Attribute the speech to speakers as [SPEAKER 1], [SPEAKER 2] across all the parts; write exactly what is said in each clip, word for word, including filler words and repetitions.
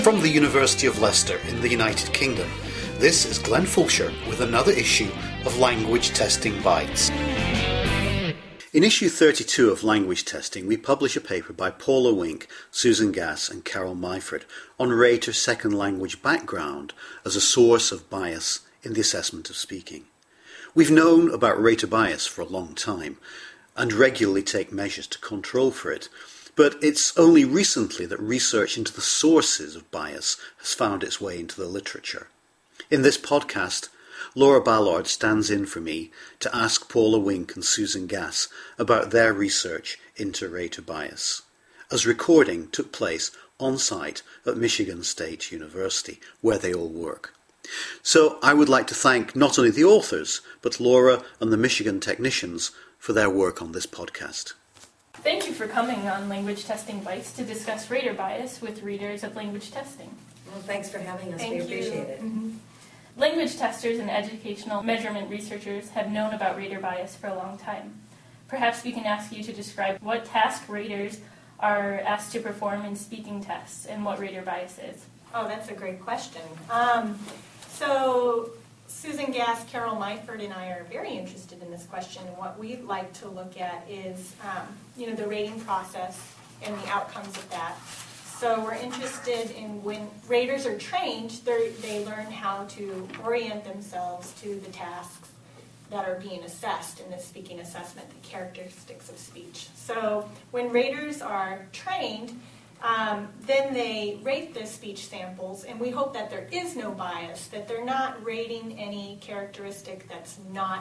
[SPEAKER 1] From the University of Leicester in the United Kingdom, this is Glenn Fulcher with another issue of Language Testing Bites. In issue thirty-two of Language Testing, we publish a paper by Paula Wink, Susan Gass and Carol Myford on rater second language background as a source of bias in the assessment of speaking. We've known about rater bias for a long time and regularly take measures to control for it, but it's only recently that research into the sources of bias has found its way into the literature. In this podcast, Laura Ballard stands in for me to ask Paula Wink and Susan Gass about their research into rater bias, as recording took place on site at Michigan State University, where they all work. So I would like to thank not only the authors, but Laura and the Michigan technicians for their work on this podcast.
[SPEAKER 2] Thank you for coming on Language Testing Bites to discuss rater bias with readers of language testing.
[SPEAKER 3] Well, thanks for having us.
[SPEAKER 2] Thank
[SPEAKER 3] we
[SPEAKER 2] you.
[SPEAKER 3] appreciate it.
[SPEAKER 2] Mm-hmm. Language testers and educational measurement researchers have known about rater bias for a long time. Perhaps we can ask you to describe what task raters are asked to perform in speaking tests and what rater bias is.
[SPEAKER 4] Oh, that's a great question. Um, so Susan Gass, Carol Myford, and I are very interested in this question. And what we'd like to look at is, um, you know, the rating process and the outcomes of that. So we're interested in when raters are trained, they learn how to orient themselves to the tasks that are being assessed in the speaking assessment, the characteristics of speech. So when raters are trained, um, then they rate the speech samples, and we hope that there is no bias, that they're not rating any characteristic that's not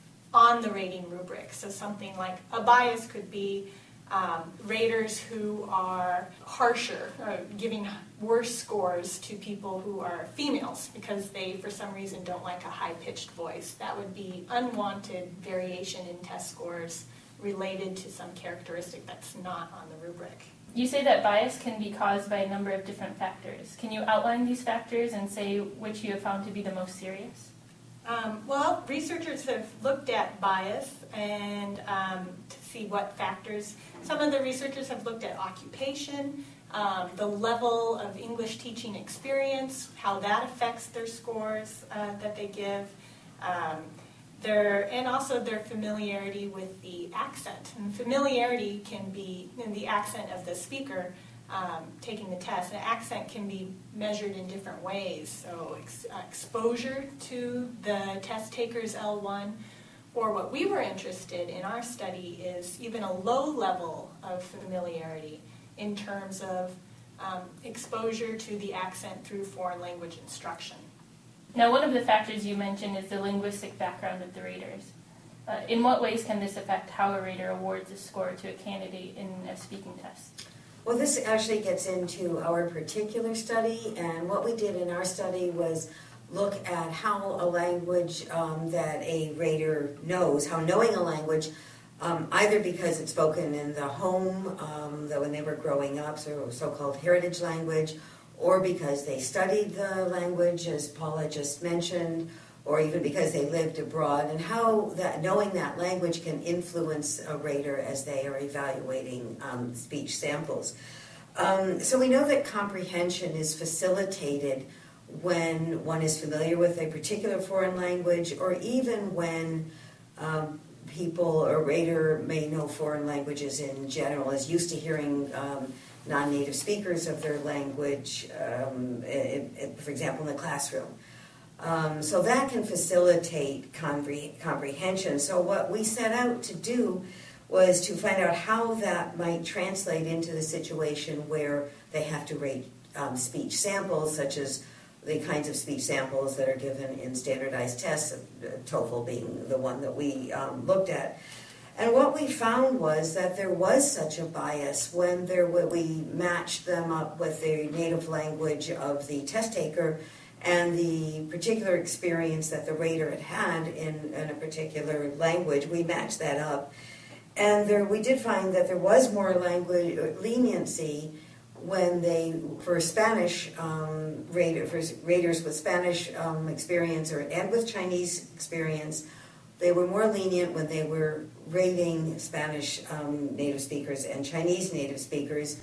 [SPEAKER 4] on the rating rubric. So something like a bias could be Um, raters who are harsher, uh, giving worse scores to people who are females because they, for some reason, don't like a high-pitched voice. That would be unwanted variation in test scores related to some characteristic that's not on the rubric.
[SPEAKER 2] You say that bias can be caused by a number of different factors. Can you outline these factors and say which you have found to be the most serious?
[SPEAKER 4] Um, well, researchers have looked at bias and um, to see what factors. Some of the researchers have looked at occupation, um, the level of English teaching experience, how that affects their scores uh, that they give, um, their, and also their familiarity with the accent. And familiarity can be in the accent of the speaker Um, taking the test. An accent can be measured in different ways. So ex- uh, exposure to the test taker's L one, or what we were interested in our study is even a low level of familiarity in terms of um, exposure to the accent through foreign language instruction.
[SPEAKER 2] Now, one of the factors you mentioned is the linguistic background of the raters. Uh, in what ways can this affect how a rater awards a score to a candidate in a speaking test?
[SPEAKER 3] Well, this actually gets into our particular study, and what we did in our study was look at how a language um, that a rater knows, how knowing a language, um, either because it's spoken in the home, um, that when they were growing up, so so-called heritage language, or because they studied the language, as Paula just mentioned, or even because they lived abroad, and how that knowing that language can influence a rater as they are evaluating um, speech samples. Um, so we know that comprehension is facilitated when one is familiar with a particular foreign language, or even when um, people, a rater may know foreign languages in general, is used to hearing um, non-native speakers of their language, um, it, it, for example, in the classroom. Um, so that can facilitate compre- comprehension. So what we set out to do was to find out how that might translate into the situation where they have to rate um, speech samples, such as the kinds of speech samples that are given in standardized tests, uh, TOEFL being the one that we um, looked at. And what we found was that there was such a bias when there when we matched them up with the native language of the test taker and the particular experience that the rater had had in, in a particular language. We matched that up. And there, we did find that there was more language leniency when they, for Spanish um, rater, for raters with Spanish um, experience or and with Chinese experience, they were more lenient when they were rating Spanish um, native speakers and Chinese native speakers,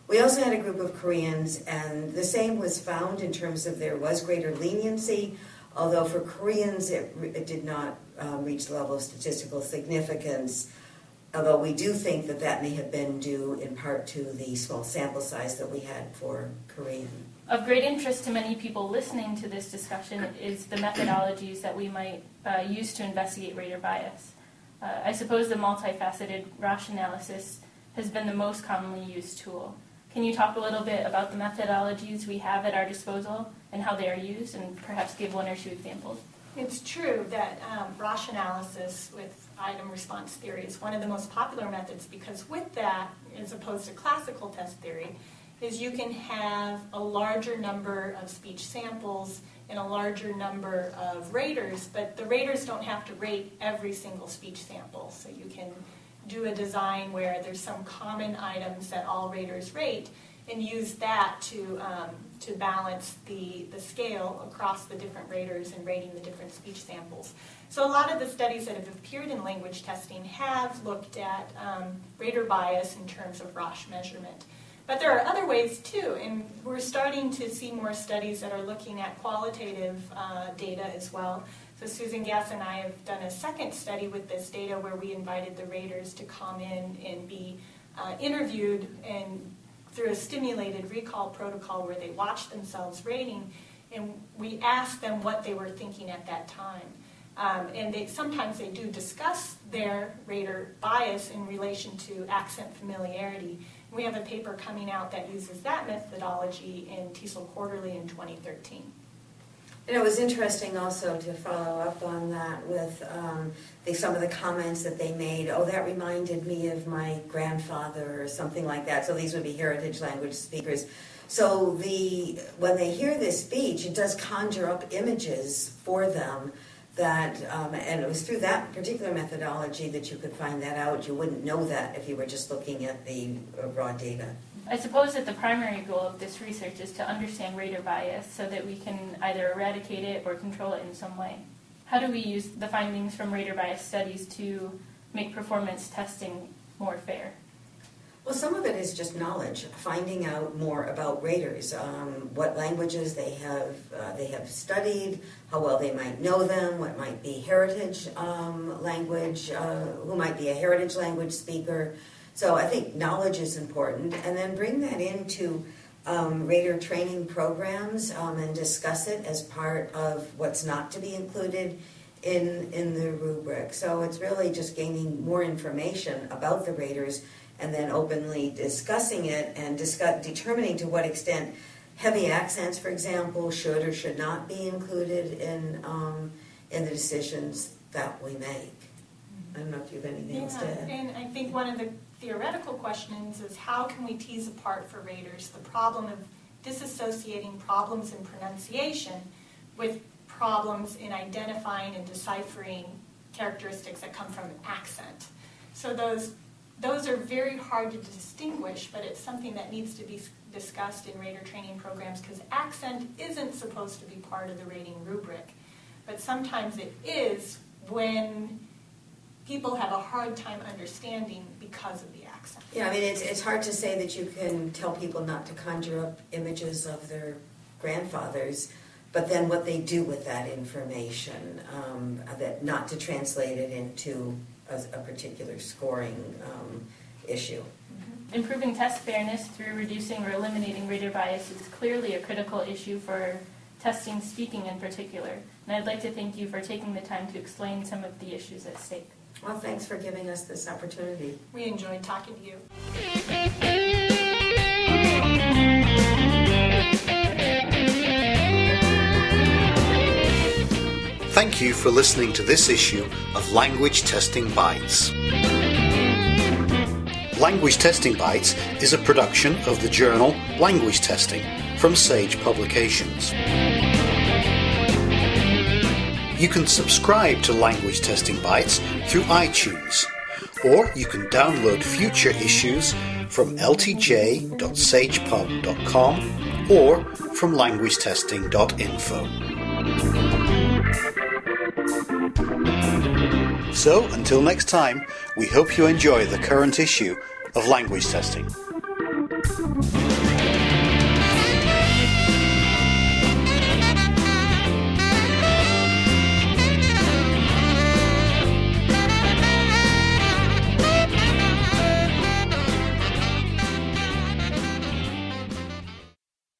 [SPEAKER 3] We also had a group of Koreans, and the same was found in terms of there was greater leniency, although for Koreans it, it did not um, reach the level of statistical significance, although we do think that that may have been due in part to the small sample size that we had for Korean.
[SPEAKER 2] Of great interest to many people listening to this discussion is the methodologies that we might uh, use to investigate rater bias. Uh, I suppose the multifaceted Roche analysis has been the most commonly used tool. Can you talk a little bit about the methodologies we have at our disposal and how they are used, and perhaps give one or two examples?
[SPEAKER 4] It's true that um, Roche analysis with item response theory is one of the most popular methods, because with that, as opposed to classical test theory, is you can have a larger number of speech samples and a larger number of raters, but the raters don't have to rate every single speech sample. So you can do a design where there's some common items that all raters rate and use that to um, to balance the, the scale across the different raters and rating the different speech samples. So a lot of the studies that have appeared in language testing have looked at um, rater bias in terms of Roche measurement. But there are other ways too, and we're starting to see more studies that are looking at qualitative uh, data as well. So Susan Gass and I have done a second study with this data where we invited the raters to come in and be uh, interviewed and through a stimulated recall protocol where they watch themselves rating, and we asked them what they were thinking at that time. Um, and they, sometimes they do discuss their rater bias in relation to accent familiarity. We have a paper coming out that uses that methodology in TESOL Quarterly in twenty thirteen.
[SPEAKER 3] And it was interesting also to follow up on that with um, the, some of the comments that they made. Oh, that reminded me of my grandfather or something like that. So these would be heritage language speakers. So the when they hear this speech, it does conjure up images for them. That um, and it was through that particular methodology that you could find that out. You wouldn't know that if you were just looking at the uh, raw data.
[SPEAKER 2] I suppose that the primary goal of this research is to understand rater bias so that we can either eradicate it or control it in some way. How do we use the findings from rater bias studies to make performance testing more fair?
[SPEAKER 3] Well, some of it is just knowledge, finding out more about raters, um, what languages they have uh, they have studied, how well they might know them, what might be heritage um, language, uh, who might be a heritage language speaker. So I think knowledge is important, and then bring that into um, rater training programs um, and discuss it as part of what's not to be included in in the rubric. So it's really just gaining more information about the raters and then openly discussing it and discuss, determining to what extent heavy accents, for example, should or should not be included in um, in the decisions that we make. I don't know if you have anything else to add.
[SPEAKER 4] And I think one of the theoretical questions is how can we tease apart for raters the problem of disassociating problems in pronunciation with problems in identifying and deciphering characteristics that come from accent. So those those are very hard to distinguish, but it's something that needs to be discussed in rater training programs because accent isn't supposed to be part of the rating rubric, but sometimes it is when people have a hard time understanding because of the accent.
[SPEAKER 3] Yeah, I mean, it's it's hard to say that you can tell people not to conjure up images of their grandfathers, but then what they do with that information, um, that not to translate it into a, a particular scoring um, issue.
[SPEAKER 2] Mm-hmm. Improving test fairness through reducing or eliminating rater bias is clearly a critical issue for testing speaking in particular, and I'd like to thank you for taking the time to explain some of the issues at stake.
[SPEAKER 3] Well, thanks for giving us this opportunity.
[SPEAKER 4] We enjoyed talking to you.
[SPEAKER 1] Thank you for listening to this issue of Language Testing Bites. Language Testing Bites is a production of the journal Language Testing from Sage Publications. You can subscribe to Language Testing Bites through iTunes, or you can download future issues from l t j dot sage pub dot com or from language testing dot info. So, until next time, we hope you enjoy the current issue of Language Testing.